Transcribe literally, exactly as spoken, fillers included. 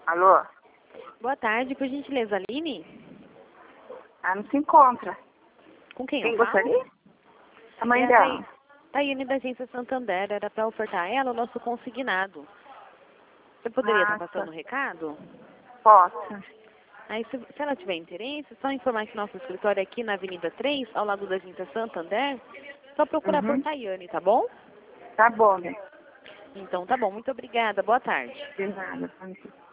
Alô? Boa tarde, por gentileza, Aline? Ah, não se encontra. Com quem Quem eu falo? gostaria? A mãe É a dela. Thay- Taiane da Agência Santander, era para ofertar a ela o nosso consignado. Você poderia estar Ah, passando tá. o recado? Posso. Aí, se, se ela tiver interesse, só informar que nosso escritório é aqui na Avenida três, ao lado da Agência Santander. Só procurar por Uhum. Taiane, tá bom? Tá bom, né? Então, tá bom. Muito obrigada. Boa tarde. De nada.